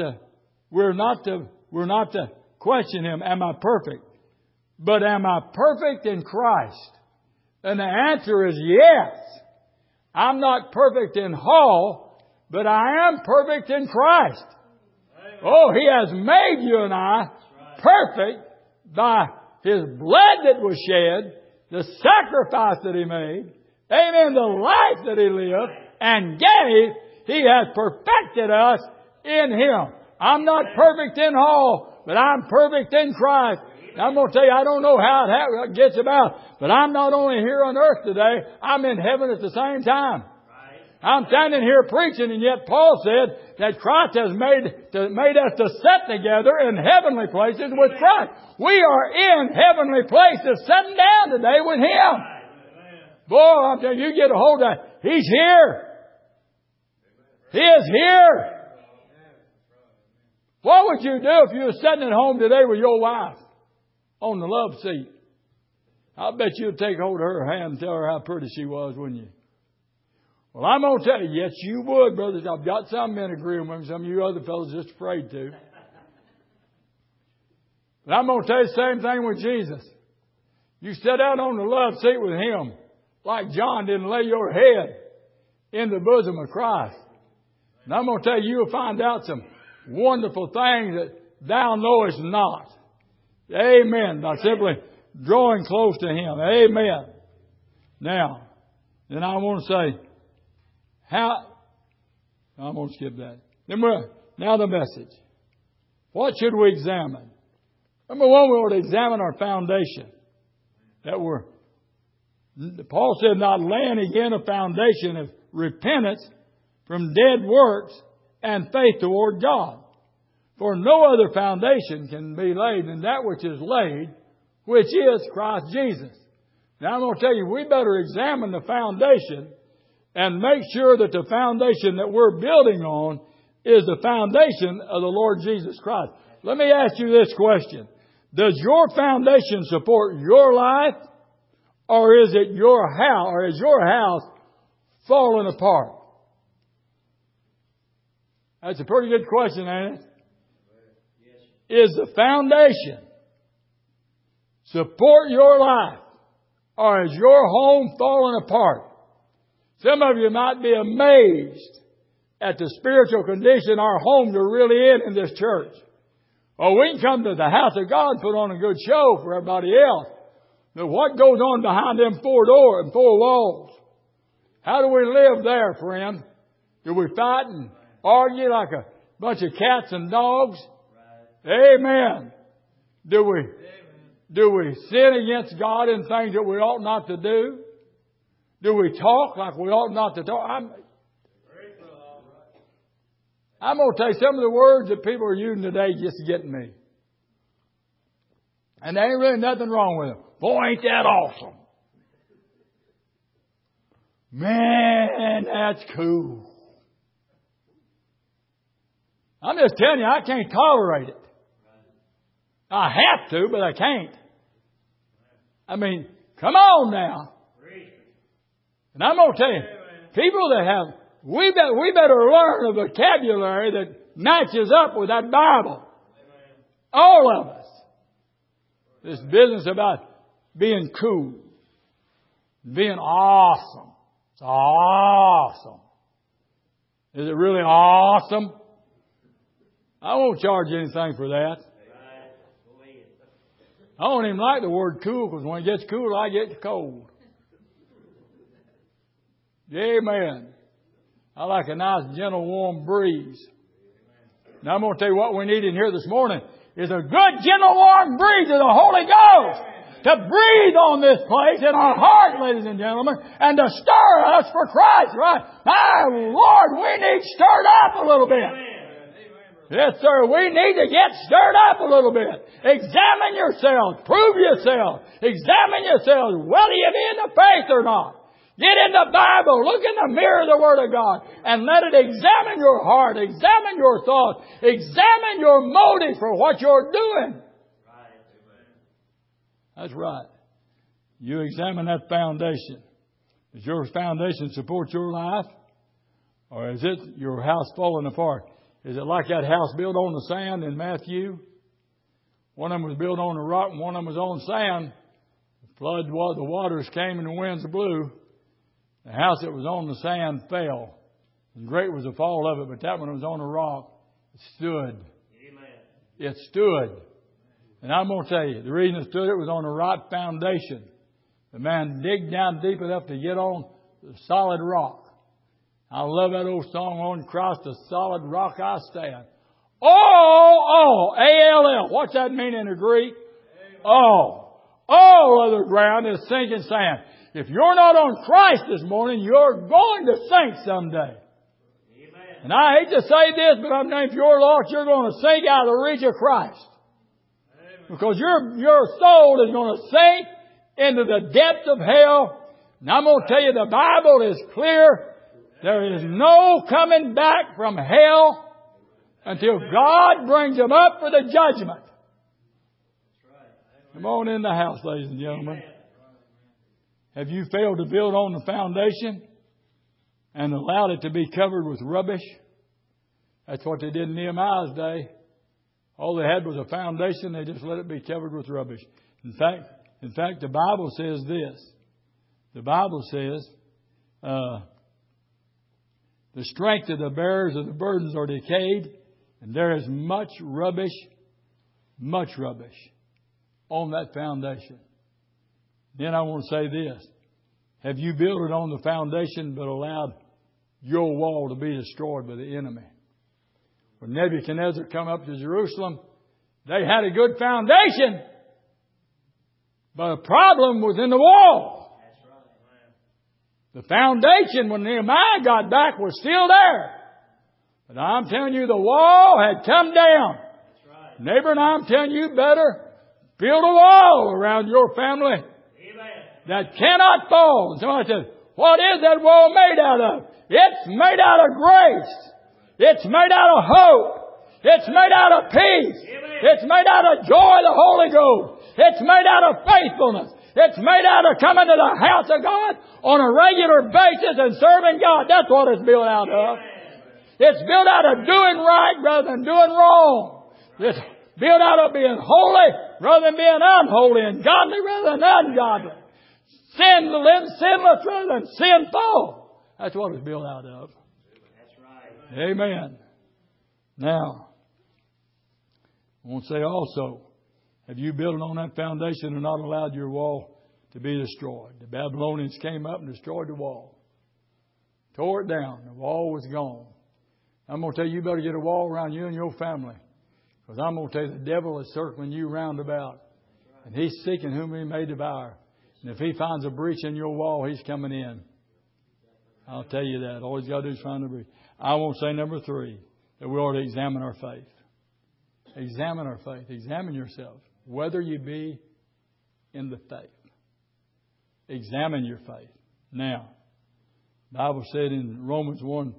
to question Him. Am I perfect? But am I perfect in Christ? And the answer is yes. I'm not perfect in Hall, but I am perfect in Christ. Amen. Oh, He has made you and I perfect by His blood that was shed, the sacrifice that He made, amen, the life that He lived and gave. He has perfected us in Him. I'm not perfect in Hall, but I'm perfect in Christ. Now, I'm going to tell you, I don't know how it gets about, but I'm not only here on earth today, I'm in heaven at the same time. I'm standing here preaching, and yet Paul said that Christ has made us to sit together in heavenly places with Christ. We are in heavenly places, sitting down today with Him. Boy, I'm telling you, you get a hold of that. He's here. He is here. What would you do if you were sitting at home today with your wife on the love seat? I bet you'd take hold of her hand and tell her how pretty she was, wouldn't you? Well, I'm going to tell you, yes, you would, brothers. I've got some men agreeing with me. Some of you other fellows are just afraid to. But I'm going to tell you the same thing with Jesus. You sit out on the love seat with Him like John didn't lay your head in the bosom of Christ. And I'm going to tell you, you'll find out some wonderful things that thou knowest not. Amen. By simply drawing close to Him. Amen. Now, then I want to say, I'm going to skip that. Now the message. What should we examine? Number one, we ought to examine our foundation. Paul said, not laying again a foundation of repentance from dead works and faith toward God. For no other foundation can be laid than that which is laid, which is Christ Jesus. Now I'm going to tell you, we better examine the foundation and make sure that the foundation that we're building on is the foundation of the Lord Jesus Christ. Let me ask you this question. Does your foundation support your life, or is it your house, or is your house falling apart? That's a pretty good question, ain't it? Is the foundation support your life, or is your home falling apart? Some of you might be amazed at the spiritual condition our homes are really in this church. Oh, we can come to the house of God and put on a good show for everybody else. But what goes on behind them four doors and four walls? How do we live there, friend? Do we fight and argue like a bunch of cats and dogs? Amen. Do we sin against God in things that we ought not to do? Do we talk like we ought not to talk? I'm going to tell you some of the words that people are using today just getting me. And there ain't really nothing wrong with them. Boy, ain't that awesome. Man, that's cool. I'm just telling you, I can't tolerate it. I have to, but I can't. I mean, come on now. And I'm going to tell you, people that have, we better learn a vocabulary that matches up with that Bible. All of us. This business about being cool, being awesome. It's awesome. Is it really awesome? I won't charge anything for that. I don't even like the word cool, because when it gets cool, I get cold. Amen. I like a nice, gentle, warm breeze. Now I'm going to tell you what we need in here this morning is a good, gentle, warm breeze of the Holy Ghost to breathe on this place in our heart, ladies and gentlemen, and to stir us for Christ, right? Ah, Lord, we need stirred up a little bit. Yes, sir. We need to get stirred up a little bit. Examine yourselves. Prove yourselves. Examine yourselves whether you be in the faith or not. Get in the Bible. Look in the mirror of the Word of God. And let it examine your heart. Examine your thoughts. Examine your motives for what you're doing. That's right. You examine that foundation. Does your foundation support your life? Or is it your house falling apart? Is it like that house built on the sand in Matthew? One of them was built on a rock and one of them was on sand. The waters came and the winds blew. The house that was on the sand fell. And great was the fall of it, but that one was on a rock. It stood. Amen. It stood. And I'm going to tell you, the reason it stood, it was on a right foundation. The man digged down deep enough to get on the solid rock. I love that old song, On Christ, the solid rock I stand. A-L-L. What's that mean in the Greek? All other ground is sinking sand. If you're not on Christ this morning, you're going to sink someday. Amen. And I hate to say this, but I'm saying if you're lost, you're going to sink out of the reach of Christ. Amen. Because your soul is going to sink into the depths of hell. And I'm going to tell you, the Bible is clear. There is no coming back from hell until God brings them up for the judgment. Come on in the house, ladies and gentlemen. Have you failed to build on the foundation and allowed it to be covered with rubbish? That's what they did in Nehemiah's day. All they had was a foundation. They just let it be covered with rubbish. In fact, the Bible says this. The Bible says, the strength of the bearers of the burdens are decayed, and there is much rubbish on that foundation. Then I want to say this. Have you built it on the foundation but allowed your wall to be destroyed by the enemy? When Nebuchadnezzar come up to Jerusalem, they had a good foundation, but the problem was in the wall. The foundation, when Nehemiah got back, was still there. But I'm telling you, the wall had come down. That's right. Neighbor, and I'm telling you, better build a wall around your family. Amen. That cannot fall. And somebody says, what is that wall made out of? It's made out of grace. It's made out of hope. It's made out of peace. Amen. It's made out of joy of the Holy Ghost. It's made out of faithfulness. It's made out of coming to the house of God on a regular basis and serving God. That's what it's built out of. It's built out of doing right rather than doing wrong. It's built out of being holy rather than being unholy, and godly rather than ungodly. Sinless rather than sinful. That's what it's built out of. That's right. Amen. Now, I want to say also, have you built on that foundation and not allowed your wall to be destroyed? The Babylonians came up and destroyed the wall. Tore it down. The wall was gone. I'm going to tell you, you better get a wall around you and your family. Because I'm going to tell you, the devil is circling you round about. And he's seeking whom he may devour. And if he finds a breach in your wall, he's coming in. I'll tell you that. All he's got to do is find a breach. I want to say number 3, that we ought to examine our faith. Examine our faith. Examine yourself. Whether you be in the faith. Examine your faith. Now, the Bible said in Romans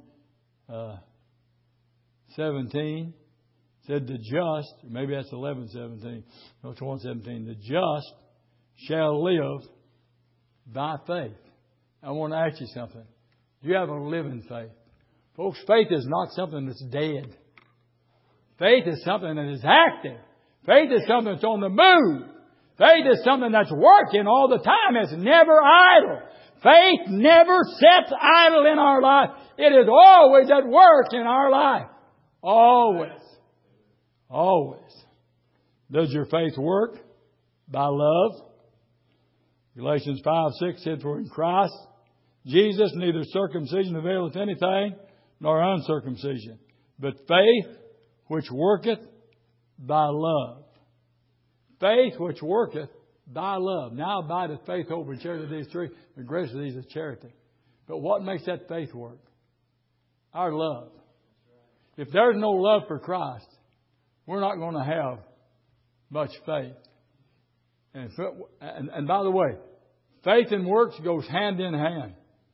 1:17, said the just, or maybe that's 11:17, no, it's 1:17, the just shall live by faith. I want to ask you something. Do you have a living faith? Folks, faith is not something that's dead. Faith is something that is active. Faith is something that's on the move. Faith is something that's working all the time. It's never idle. Faith never sits idle in our life. It is always at work in our life. Always. Always. Does your faith work? By love. Galatians 5:6 said, for in Christ Jesus, neither circumcision availeth anything, nor uncircumcision, but faith which worketh by love. Faith which worketh by love. Now abideth faith, hope, and charity, these three. The greatest of these is charity. But what makes that faith work? Our love. If there's no love for Christ, we're not going to have much faith. And by the way, faith and works goes hand in hand.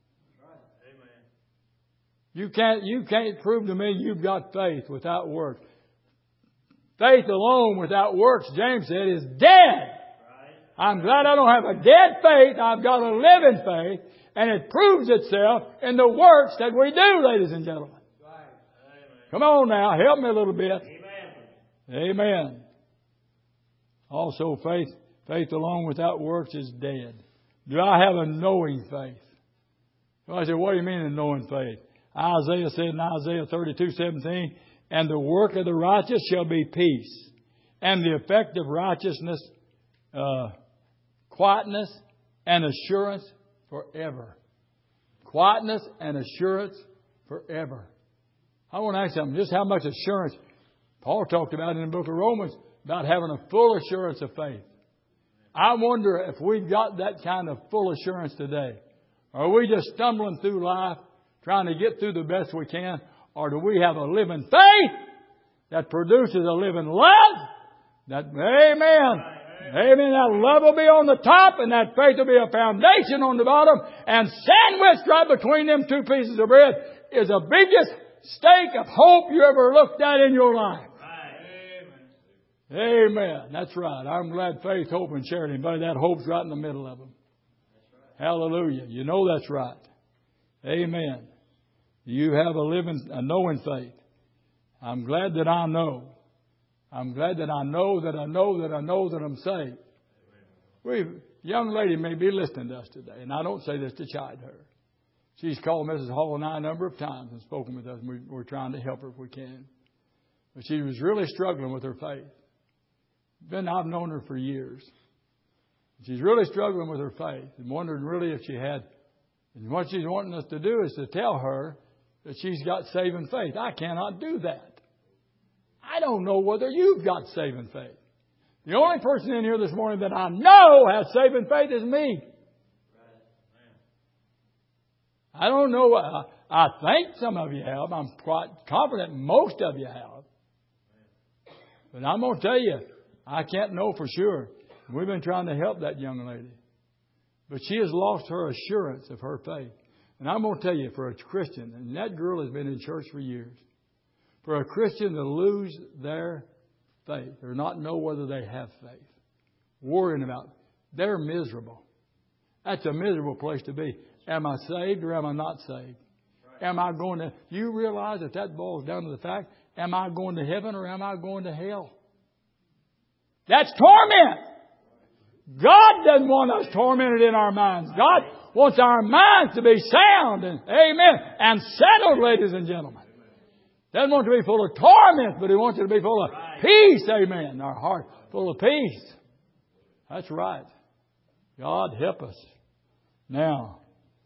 You can't prove to me you've got faith without works. Faith alone without works, James said, is dead. I'm glad I don't have a dead faith. I've got a living faith. And it proves itself in the works that we do, ladies and gentlemen. Come on now, help me a little bit. Amen. Also, faith alone without works is dead. Do I have a knowing faith? Well, I said, what do you mean a knowing faith? Isaiah said in Isaiah 32:17, and the work of the righteous shall be peace, and the effect of righteousness, quietness and assurance forever. Quietness and assurance forever. I want to ask something. Just how much assurance Paul talked about in the book of Romans about having a full assurance of faith. I wonder if we've got that kind of full assurance today. Are we just stumbling through life, trying to get through the best we can? Or do we have a living faith that produces a living love? Amen. Amen. That love will be on the top and that faith will be a foundation on the bottom. And sandwiched right between them two pieces of bread is the biggest stake of hope you ever looked at in your life. Amen. That's right. I'm glad faith, hope, and charity. Buddy, that hope's right in the middle of them. Hallelujah. You know that's right. Amen. You have a knowing faith. I'm glad that I know. I'm glad that I know that I know that I know that I'm saved. Young lady may be listening to us today, and I don't say this to chide her. She's called Mrs. Hall and I a number of times and spoken with us, and we're trying to help her if we can. But she was really struggling with her faith. I've known her for years. She's really struggling with her faith and wondering really if she had. And what she's wanting us to do is to tell her that she's got saving faith. I cannot do that. I don't know whether you've got saving faith. The only person in here this morning that I know has saving faith is me. I don't know. I think some of you have. I'm quite confident most of you have. But I'm going to tell you, I can't know for sure. We've been trying to help that young lady. But she has lost her assurance of her faith. And I'm going to tell you, for a Christian, and that girl has been in church for years, for a Christian to lose their faith or not know whether they have faith, worrying about it, they're miserable. That's a miserable place to be. Am I saved or am I not saved? Am I going to... You realize that boils down to the fact, am I going to heaven or am I going to hell? That's torment. God doesn't want us tormented in our minds. God wants our minds to be sound and, amen, and settled, ladies and gentlemen. Doesn't want to be full of torment, but He wants you to be full of peace, amen. Our heart full of peace. That's right. God help us. Now,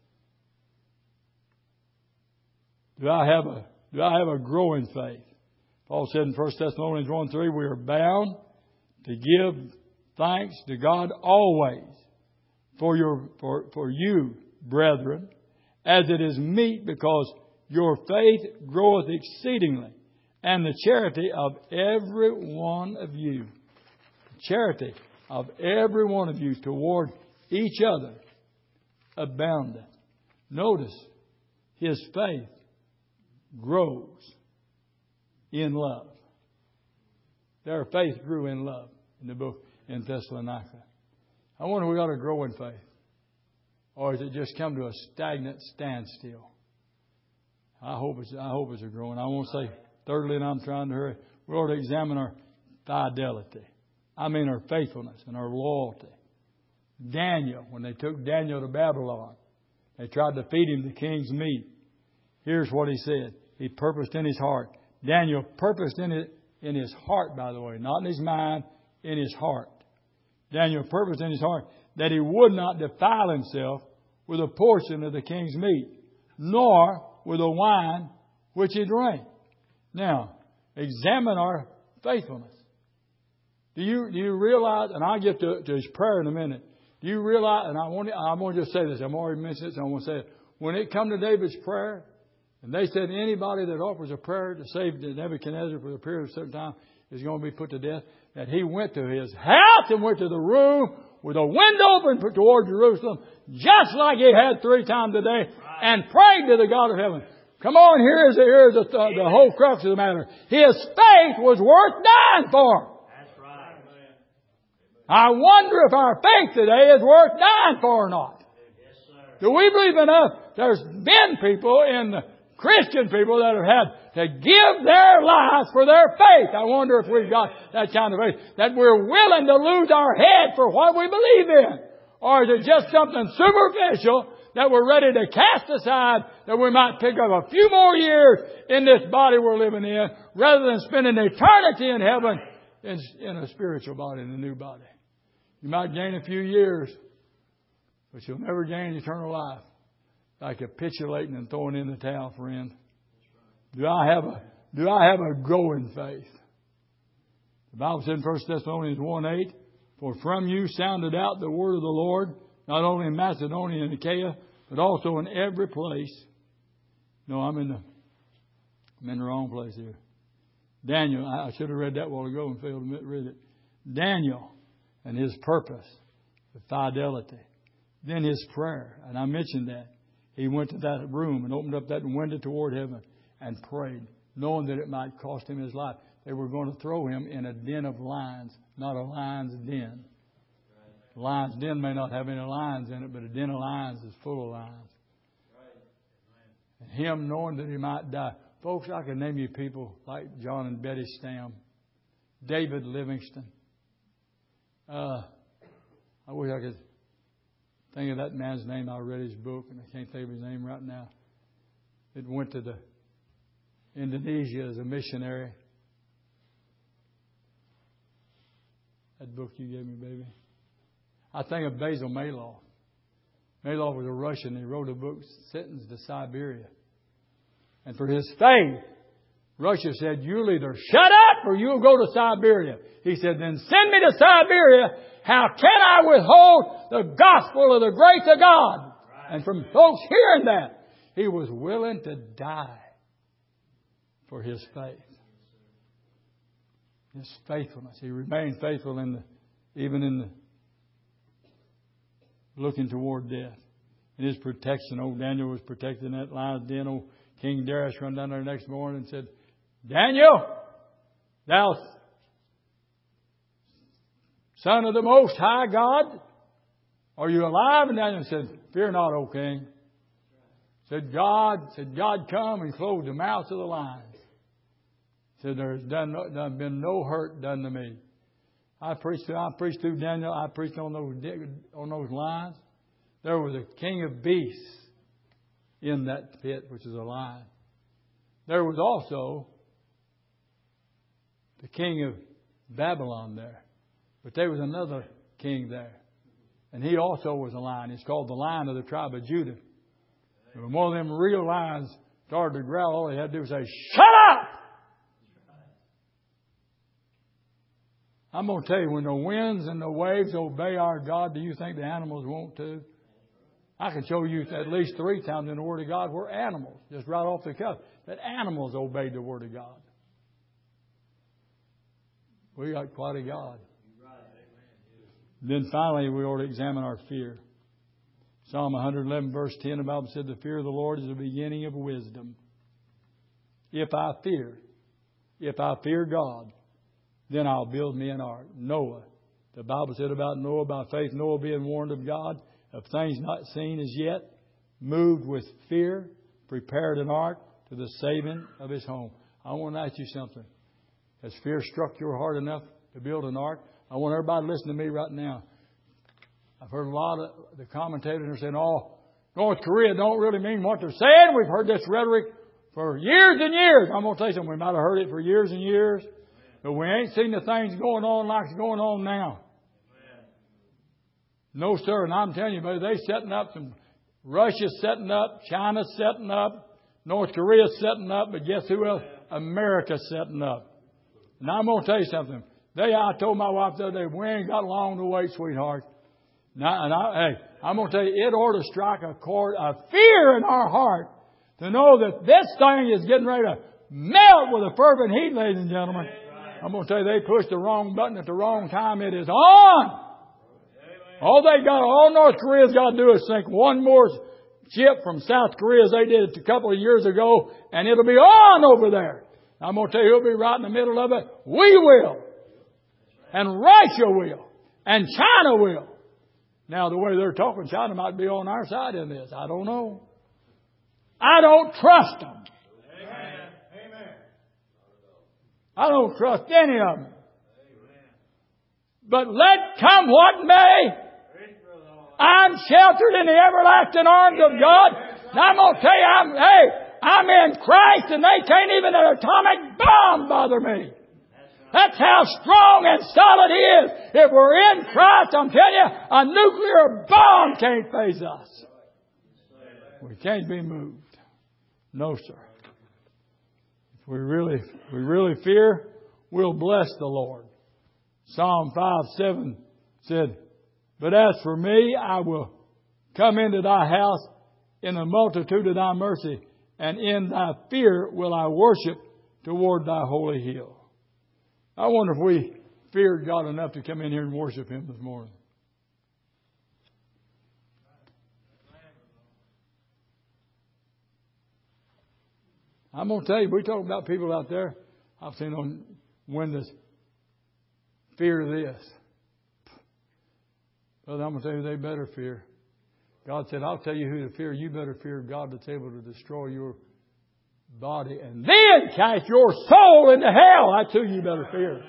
do I have a growing faith? Paul said in 1 Thessalonians 1:3, we are bound to give thanks to God always for you, brethren, as it is meet, because your faith groweth exceedingly, and the charity of every one of you, toward each other aboundeth. Notice, his faith grows in love. Their faith grew in love in the book in Thessalonica. I wonder if we ought to grow in faith. Or has it just come to a stagnant standstill? I hope it's a growing. I won't say thirdly, and I'm trying to hurry. We ought to examine our fidelity. I mean our faithfulness and our loyalty. Daniel, when they took Daniel to Babylon, they tried to feed him the king's meat. Here's what he said. He purposed in his heart. Daniel purposed in his heart, by the way, not in his mind, in his heart. Daniel purposed in his heart that he would not defile himself with a portion of the king's meat, nor with the wine which he drank. Now, examine our faithfulness. Do you realize, and I'll get to his prayer in a minute. Do you realize, and I want to just say this, I've already mentioned it, so I want to say it. When it come to David's prayer, and they said anybody that offers a prayer to save Nebuchadnezzar for a period of a certain time is going to be put to death, that he went to his house and went to the room with a window open toward Jerusalem, just like he had 3 times a day, and prayed to the God of heaven. Come on, here's the whole crux of the matter. His faith was worth dying for. That's right. I wonder if our faith today is worth dying for or not. Yes, sir. Do we believe enough? There's been people in the Christian people that have had to give their lives for their faith. I wonder if we've got that kind of faith, that we're willing to lose our head for what we believe in. Or is it just something superficial that we're ready to cast aside, that we might pick up a few more years in this body we're living in, rather than spending eternity in heaven in a spiritual body, in a new body? You might gain a few years, but you'll never gain eternal life by capitulating and throwing in the towel, friend. Do I have a growing faith? The Bible said in 1 Thessalonians 1:8, for from you sounded out the word of the Lord, not only in Macedonia and Achaia, but also in every place. No, I'm in the wrong place here. Daniel, I should have read that a while ago and failed to read it. Daniel and his purpose, the fidelity. Then his prayer, and I mentioned that. He went to that room and opened up that window toward heaven and prayed, knowing that it might cost him his life. They were going to throw him in a den of lions, not a lion's den. A lion's den may not have any lions in it, but a den of lions is full of lions. And him knowing that he might die. Folks, I can name you people like John and Betty Stam, David Livingston. I wish I could think of that man's name. I read his book, and I can't think of his name right now. It went to Indonesia as a missionary. That book you gave me, baby. I think of Basil Maloff. Maloff was a Russian. He wrote a book, Sentenced to Siberia. And for his faith, Russia said, you'll either shut up or you'll go to Siberia. He said, then send me to Siberia. How can I withhold the gospel of the grace of God? Right. And from folks hearing that, he was willing to die for his faith. His faithfulness. He remained faithful even in the looking toward death. In his protection, old Daniel was protected in that lion's den. Old King Darius run down there the next morning and said, Daniel, thou son of the Most High God, are you alive? And Daniel said, fear not, O King. Said God come and close the mouths of the lions. Said there's been no hurt done to me. I preached through Daniel. I preached on those lions. There was a king of beasts in that pit, which is a lion. There was also the king of Babylon there. But there was another king there. And he also was a lion. It's called the Lion of the tribe of Judah. And when one of them real lions started to growl, all he had to do was say, shut up! I'm going to tell you, when the winds and the waves obey our God, do you think the animals won't too? I can show you at least 3 times in the Word of God where animals, just right off the cuff, that animals obeyed the Word of God. We got quite a God. Then finally, we ought to examine our fear. Psalm 111, verse 10, the Bible said, the fear of the Lord is the beginning of wisdom. If I fear God, then I'll build me an ark. Noah. The Bible said about Noah, by faith, Noah being warned of God, of things not seen as yet, moved with fear, prepared an ark to the saving of his home. I want to ask you something. Has fear struck your heart enough to build an ark? I want everybody to listen to me right now. I've heard a lot of the commentators are saying, North Korea don't really mean what they're saying. We've heard this rhetoric for years and years. I'm going to tell you something. We might have heard it for years and years. But we ain't seen the things going on like it's going on now. No, sir. And I'm telling you, buddy, they're setting up some Russia's setting up. China's setting up. North Korea's setting up. But guess who else? America's setting up. And I'm going to tell you something. I told my wife the other day, we ain't got long to wait, sweetheart. Hey, I'm going to tell you, it ought to strike a chord of fear in our heart to know that this thing is getting ready to melt with a fervent heat, ladies and gentlemen. I'm going to tell you, they pushed the wrong button at the wrong time. It is on. All North Korea's got to do is sink one more ship from South Korea as they did it a couple of years ago, and it'll be on over there. I'm going to tell you, who'll be right in the middle of it. We will. And Russia will. And China will. Now, the way they're talking, China might be on our side in this. I don't know. I don't trust them. Amen. I don't trust any of them. But let come what may, I'm sheltered in the everlasting arms of God. And I'm going to tell you, I'm in Christ, and they can't even an atomic bomb bother me. That's how strong and solid He is. If we're in Christ, I'm telling you, a nuclear bomb can't phase us. We can't be moved. No, sir. If we really fear, we'll bless the Lord. Psalm 5:7 said, but as for me, I will come into thy house in the multitude of thy mercy, and in thy fear will I worship toward thy holy hill. I wonder if we feared God enough to come in here and worship Him this morning. I'm going to tell you, we talk about people out there. I've seen on windows, fear this. Well, I'm going to tell you, they better fear. God said, I'll tell you who to fear. You better fear God that's able to destroy your body and then cast your soul into hell. That's who you better fear.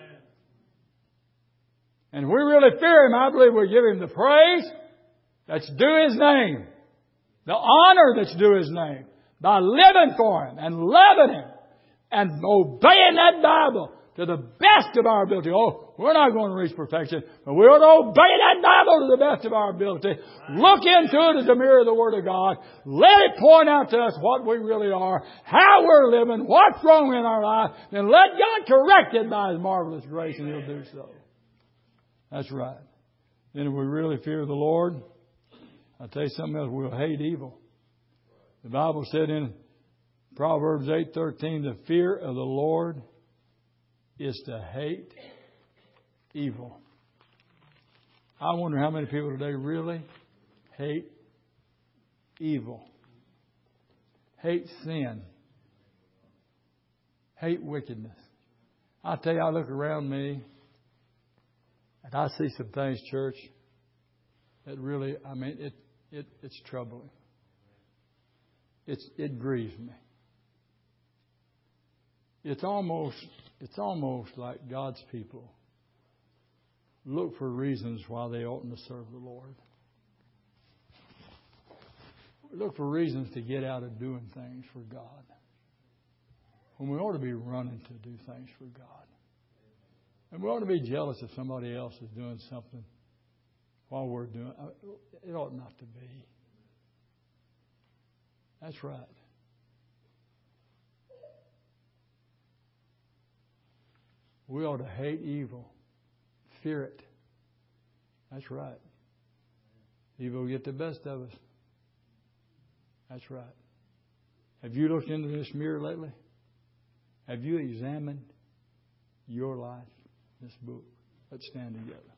And if we really fear Him, I believe we give Him the praise that's due His name, the honor that's due His name, by living for Him and loving Him and obeying that Bible to the best of our ability. Oh, we're not going to reach perfection, but we ought to obey that Bible to the best of our ability. Look into it as a mirror of the Word of God. Let it point out to us what we really are, how we're living, what's wrong in our life, and let God correct it by His marvelous grace, and He'll do so. That's right. Then if we really fear the Lord, I'll tell you something else, we'll hate evil. The Bible said in Proverbs 8:13, the fear of the Lord is to hate evil. I wonder how many people today really hate evil, hate sin, hate wickedness. I tell you, I look around me and I see some things, church, that really, it's troubling. It grieves me. It's almost like God's people look for reasons why they oughtn't to serve the Lord. Look for reasons to get out of doing things for God, when we ought to be running to do things for God. And we ought to be jealous if somebody else is doing something while we're doing it. It ought not to be. That's right. We ought to hate evil. Fear it. That's right. Evil will get the best of us. That's right. Have you looked into this mirror lately? Have you examined your life? This book. Let's stand together.